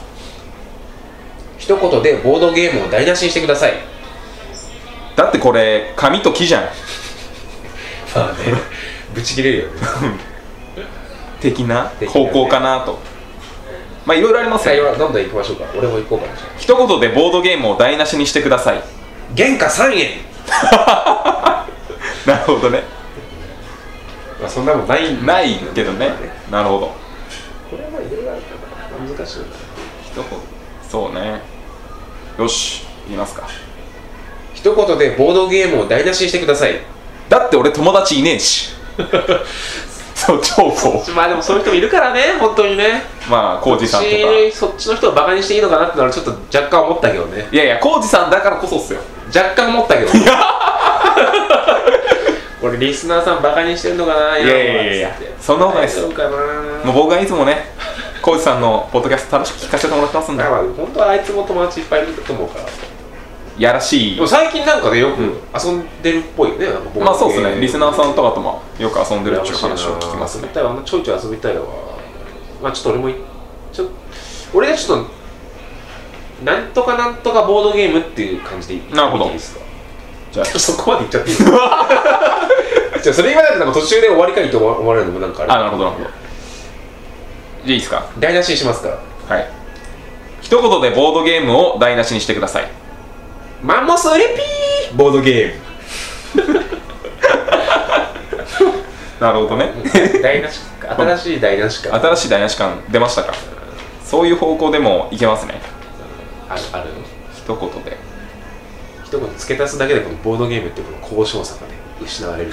一言でボードゲームを台無しにしてください。 だってこれ紙と木じゃん。 まあね、ぶち切れるよね的な方向かなと。まあいろいろありますよ。 どんどん行きましょうか。俺も行こうかもしれない。 一言でボードゲームを台無しにしてください。 原価3円なるほどね。 まあそんなもんないけどね。なるほど。 これはまあいろいろあるから難しいよね。 一言、そうね。よし、言いますか。 一言でボードゲームを台無しにしてください。 だって俺友達いねえしそう、超こまあでもそういう人もいるからね、本当にね。 まあ浩二さんとかそっちの人をバカにしていいのかなってのはちょっと若干思ったけどね。 いやいや、浩二さんだからこそっすよ。 若干思ったけどこれリスナーさんバカにしてるのかな。 いやそんなことないです。もう僕はいつもね浩二さんのポッドキャスト楽しく聞かせてもらってますんで。 本当はあいつも友達いっぱいいると思うから。 やらしい。 でも最近なんかねよく遊んでるっぽいよね。 まあそうですね。リスナーさんとかともよく遊んでるっていう話を聞きますね。 遊びたいわ、ちょいちょい遊びたいわ。まあちょっと俺も俺がちょっとなんとかなんとかボードゲームっていう感じで言ってみていいですか？じゃあそこまで言っちゃっていいですか？じゃあそれ言わないとなんか途中で終わりかいと思われるのもなんかある。 なるほどなるほど。じゃあいいですか？ 台無しにしますから。 はい。一言でボードゲームを台無しにしてください。 マンモスレピーボードゲームなるほどね。 台無しか。新しい台無しか。 新しい台無し感出ましたか？そういう方向でもいけますね。 ある一言で一言付け足すだけでこのボードゲームってこの高尚さがね失われる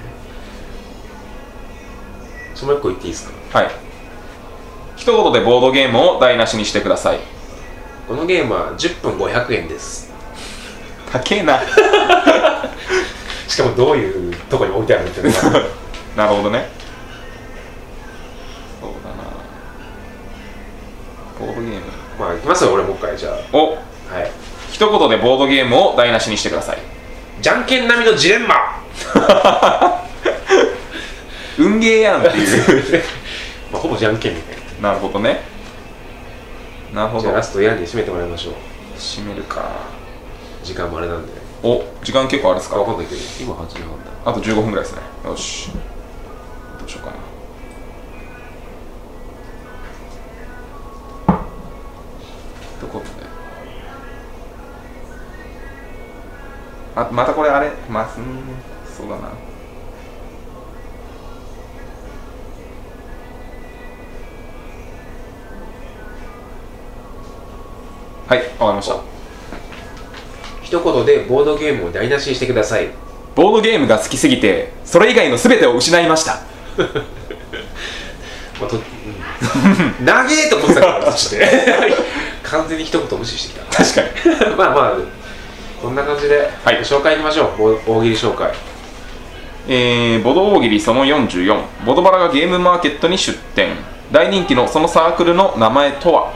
その一個言っていいですか？ はい。一言でボードゲームを台無しにしてください。 このゲームは10分500円です。 高えなしかもどういうとこに置いてあるっていうのがなるほどね。そうだな。ボードゲーム。 まあいきますよ俺もう一回じゃあ。 はい。一言でボードゲームを台無しにしてください。 じゃんけん並みのジレンマ運ゲーやんっていうまあほぼじゃんけんみたいな。なるほどね。なるほど。 じゃあラストヤンに締めてもらいましょう。 締めるか。 時間もあれなんで。 時間結構あれですか？ 分かんないけど今8時半だ。 あと15分ぐらいですね。よし、どうしようかな。どこでまたこれあれそうだな。 はい、わかりました。 一言でボードゲームを台無しにしてください。 ボードゲームが好きすぎてそれ以外の全てを失いました。 長えと思ってたから途中で完全に一言無視してきた。 確かに。 まあまあこんな感じで、 はい、 紹介いきましょう。大喜利紹介。 ボド大喜利その44、ボドバラがゲームマーケットに出店。大人気のそのサークルの名前とは、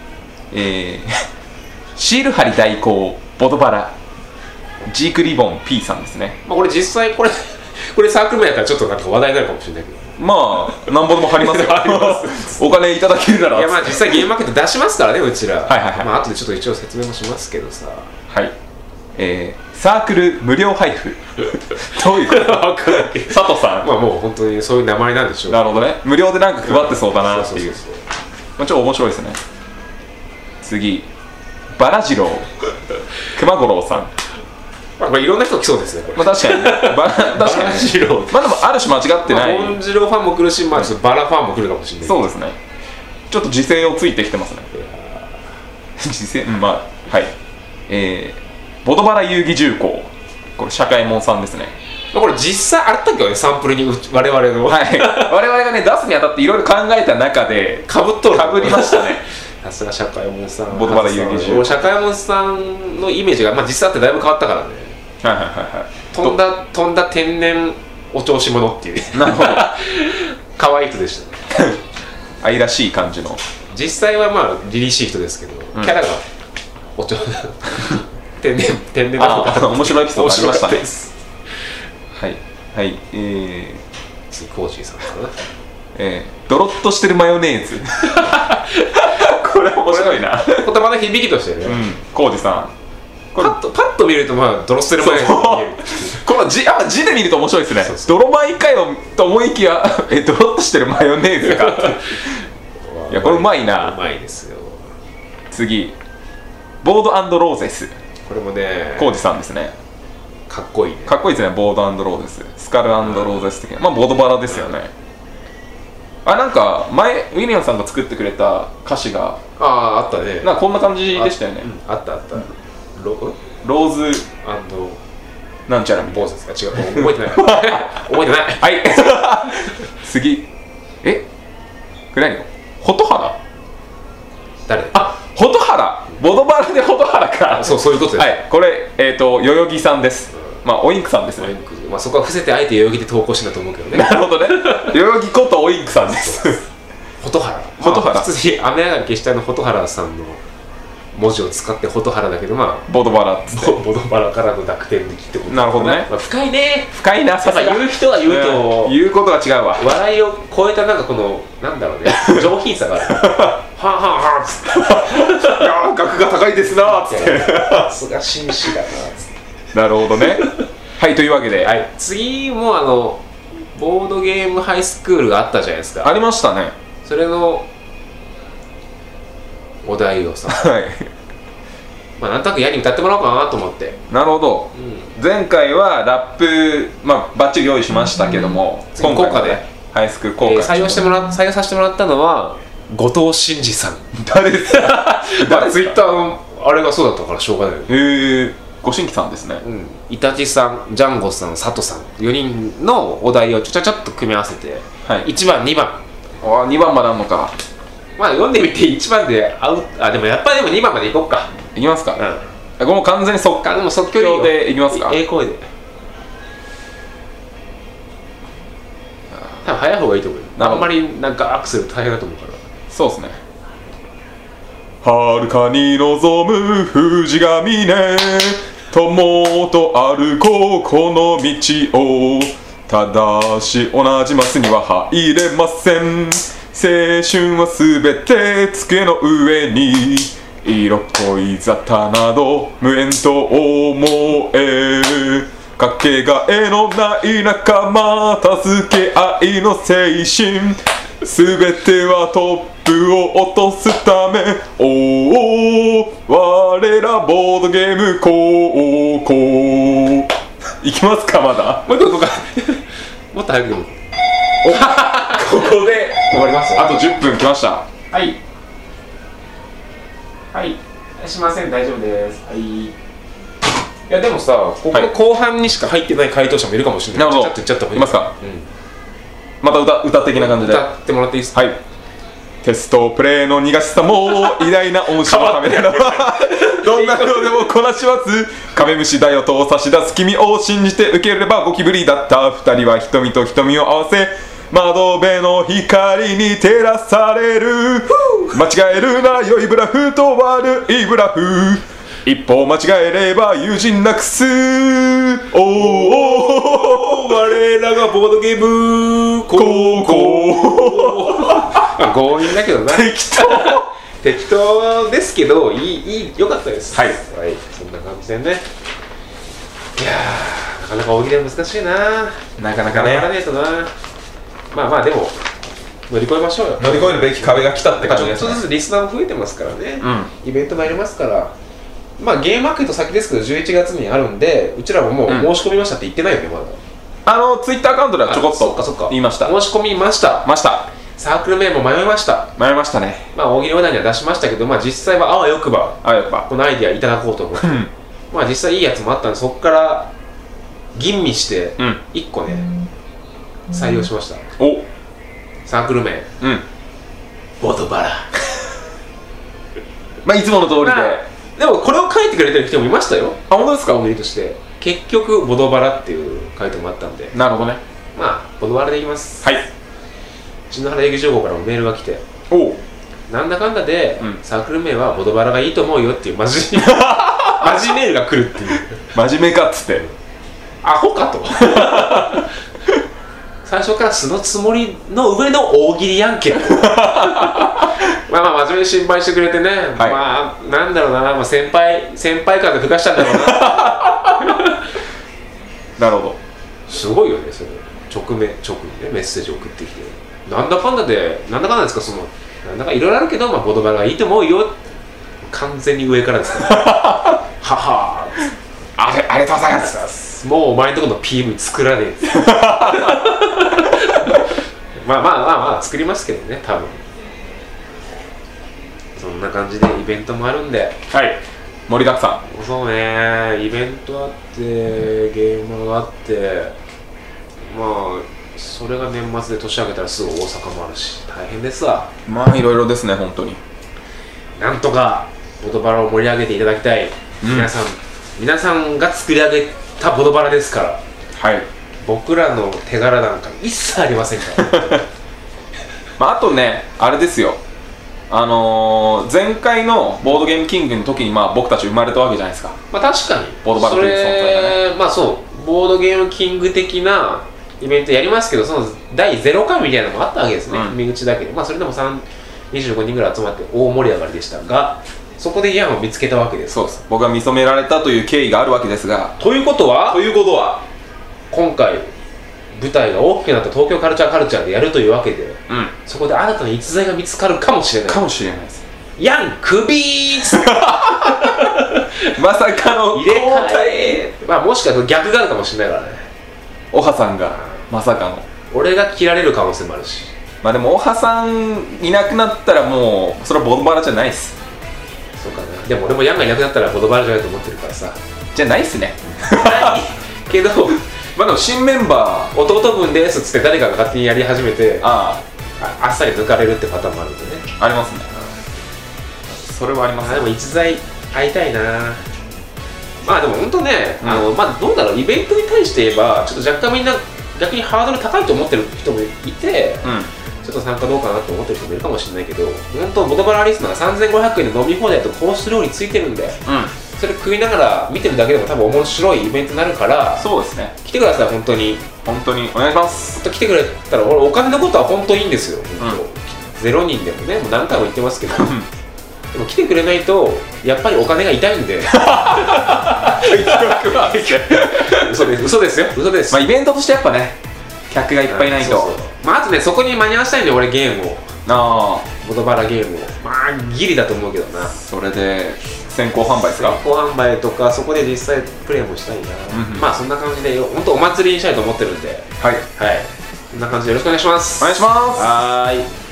シール貼り代行ボドバラジークリボン P さんですね。 まあこれ実際これサークル名やったらちょっとなんか話題になるかもしれないけど、 まあなんぼでも貼りますよお金いただけるなら。 いやまあ実際ゲームマーケット出しますからね、うちら。 はいはいはい。 まあ後でちょっと一応説明もしますけどさ。 はい。サークル無料配布どういうこと分からない。 佐藤さん。 まあもう本当にそういう名前なんでしょう。 なるほどね。無料でなんか配ってそうだなっていう。まあちょっと面白いですね。次、バラジロー熊五郎さん。 まあいろんな人来そうですね、これ。 まあ確かにね。確かに。 バラジロー。 まあでもある種間違ってない。 ボンジローファンも来るし、まあちょっとバラファンも来るかもしれない。 そうですね。ちょっと時勢をついてきてますね。時勢、まあはい。ボドバラ遊戯重工、これ社会門さんですね。 これ実際あったっけね、サンプルに我々の。 はい。我々がね出すにあたっていろいろ考えた中でかぶりましたね。 さすが社会門さん。 ボドバラ遊戯重工。 社会門さんのイメージが、まあ、実際あってだいぶ変わったからね。 はいはいはいはい。 飛んだ天然お調子者っていう。 なるほど。 可愛い人でしたね。 愛らしい感じの。 実際はまあ凛々しい人ですけど、キャラがお調子天然なのか。 面白いエピソードありましたね。はいはい。 次コージーさんかな。 ドロッとしてるマヨネーズ。これ面白いな。 言葉の響きとしてね。 コージさん。 パッと見るとまあドロッとしてるマヨネーズに見える。 この字で見ると面白いですね。泥米かよと思いきやドロッとしてるマヨネーズか。いやこれうまいな。 うまいですよ。 次、ボード&ローゼス。 これもね、 コージさんですね。 かっこいいね。 かっこいいですね。ボード&ローゼス、スカル&ローゼス的な、まあボードバラですよね。なんか前ウィリアムさんが作ってくれた歌詞があったね。 なんかこんな感じでしたよね。 あった。 ローズ&なんちゃらみたいな。 坊主ですか。違う、覚えてない覚えてない。 はい次、これ何？蛍原？ 誰？ 蛍原、ボドバラで蛍原か。 そういうことです。 はい、これ代々木さんです。まあオインクさんですね。 まあそこは伏せてあえて代々木で投稿してんだと思うけどね。 なるほどね。代々木ことオインクさんです。 蛍原。普通に雨上がり消したの蛍原さんの文字を使って蛍原だけど、まあボドバラっつって。 ボドバラからの濁点に切ってこと。 なるほどね。 深いね。 深いな。さすが。 言う人は言うと言うことが違うわ。 笑いを超えたなんかこのなんだろうね、上品さがある。はんっつって。 いや額が高いですなっつって。 さすが紳士だなっつって。 なるほどね。はい、というわけで、 次もボードゲームハイスクールがあったじゃないですか。 ありましたね。 それのお題をさ、まあなんとなく矢に歌ってもらおうかなと思って。 なるほど。前回はラップバッチリ用意しましたけども、 今回でハイスクール効果採用させてもらったのは後藤真二さん。 誰ですか？ ツイッターのあれがそうだったからしょうがない。 ご新規さんですね。 イタチさん、ジャンゴさん、佐藤さん、4人のお題をちょっと組み合わせて、1番2番 2番まであんのか。 まあ読んでみて1番ででもやっぱり2番までいこうか。 いきますか。これも完全に即興でいきますか。 声で多分早い方がいいと思うよ。あんまりなんかアクセル大変だと思うから。 そうですね。遥かに望む富士ヶ峰、友と歩こうこの道を、ただし同じマスには入れません。青春はすべて机の上に、色恋沙汰など無縁と思え、かけがえのない仲間、助け合いの青春、すべてはトップを落とすため、我らボードゲーム高校。いきますか。まだもっと早くでもここで終わります。あと10分きました。 はい。 しません、大丈夫です。はい。いやでもさ、ここ後半にしか入ってない回答者もいるかもしれない。 なるほど。 ちょっと言っちゃった方がいい。 いますか。また歌的な感じで歌ってもらっていいですか。 はい。テストプレイの苦しさも偉大な恩師のためならどんなことでもこなしますカメムシだよと差し出す君を信じて受ければゴキブリだった二人は瞳と瞳を合わせ窓辺の光に照らされる間違えるな良いブラフと悪いブラフ一歩間違えれば友人なくすおお我らがボードゲーム高校強引だけどな適当ですけど良かったです。 はい、 そんな感じでね。いやー、なかなか大喜利は難しいな。 なかなかねやらねえとな。まあでも乗り越えましょうよ。 乗り越えるべき壁が来たって感じですね。 ちょっとずつリスナーも増えてますからね、イベントもやりますから。まあゲームマーケット先ですけど11月にあるんで、うちらももう申し込みましたって言ってないよね、まだ。 ツイッターアカウントではちょこっと言いました。 申し込みました。サークル名も迷いましたね。まあ大喜利お題には出しましたけど、まあ実際はあわよくばこのアイディアいただこうと思ってまあ実際いいやつもあったんで、そこから吟味して1個ね採用しました。サークル名ボドバラまあいつもの通りで。 でもこれを書いてくれてる人もいましたよ。 あ、本当ですか。 大喜利として結局ボドバラっていう回答もあったんで。 なるほどね。 まあボドバラでいきます。 はい。 篠原劇場号からもメールが来て、なんだかんだで、サークル名はボドバラがいいと思うよっていうマジメールが来るっていう。 真面目かっつってアホかと最初から素のつもりの上の大喜利やんけまあ真面目に心配してくれてね、まあなんだろうな、まあ、先輩感で吹かしたんだろうななるほど。 すごいよね、それ直にねメッセージ送ってきて、なんだかんだですか、なんだかいろいろあるけど、まあボドバラがいいと思うよ、完全に上からですからははありがとうございます。 もうお前んとこの PM 作らねえまあ作りますけどね、多分。そんな感じでイベントもあるんで、 盛りだくさん。そうね、イベントあってゲームがあって、まあそれが年末で年明けたらすぐ大阪もあるし大変ですわ。 まあいろいろですね、本当に。 なんとかボドバラを盛り上げていただきたい、皆さんが作り上げたボドバラですから、僕らの手柄なんか一切ありませんからあとね、あれですよ、前回のボードゲームキングの時に僕たち生まれたわけじゃないですか。 まあ確かにボードバラという存在がね。 まあそうボードゲームキング的なイベントやりますけど、その第0回みたいなのもあったわけですね、身内だけで。まあそれでも25人ぐらい集まって大盛り上がりでしたが、そこでヤンを見つけたわけです。 そうです。僕が見初められたという経緯があるわけですが、 ということは今回舞台が大きくなった東京カルチャーでやるというわけで、そこで新たな逸材が見つかるかもしれないです。ヤンクビーまさかの入れ替え、まあもしかしたら逆があるかもしれないからね。 オハさんがまさかの、 俺が切られる可能性もあるし。 まあでもオハさんいなくなったらもうそれはボドバラじゃないっす。 そうかな。でも俺もヤンがいなくなったらボドバラじゃないと思ってるからさ。 じゃないっすねけどまあでも新メンバー弟分ですっつって誰かが勝手にやり始めて、あっさり抜かれるってパターンもあるんでね。 ありますね。それはありますね。 でも逸材会いたいな。まあでも本当ね、まあどうだろう、イベントに対して言えばちょっと若干みんな逆にハードル高いと思ってる人もいて、ちょっと参加どうかなと思ってる人もいるかもしれないけど、本当ボドバラリスナー3500円で飲み放題とコース料理ついてるんで、それ食いながら見てるだけでも多分面白いイベントになるから、 そうですね、 来てください。本当にお願いします。 本当来てくれたら、俺お金のことは本当いいんですよ。0人でもね、もう何回も言ってますけどでも来てくれないとやっぱりお金が痛いんで嘘ですよ。 まあイベントとしてやっぱね、客がいっぱいいないと。 まああとね、そこに間に合わせたいんで、俺ゲームを、ボドバラゲームを、まあギリだと思うけどな。 それで先行販売ですか。 先行販売とか、そこで実際プレイもしたいな。まあそんな感じで本当お祭りにしたいと思ってるんで、こんな感じでよろしくお願いします。 お願いします。 はい。